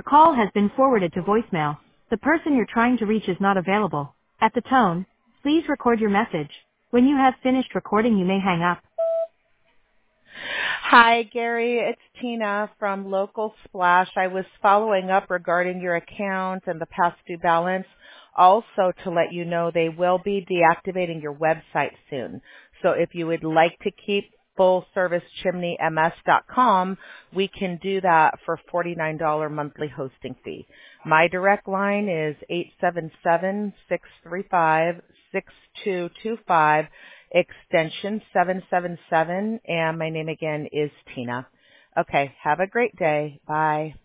call has been forwarded to voicemail. The person you're trying to reach is not available. At the tone, please record your message. When you have finished recording, you may hang up. Hi, Gary. It's Tina from Local Splash. I was following up regarding your account and the past due balance. Also to let you know they will be deactivating your website soon. So if you would like to keep fullservicechimneyms.com, we can do that for $49 monthly hosting fee. My direct line is 877-635-6225, extension 777, and my name again is Tina. Okay, have a great day. Bye.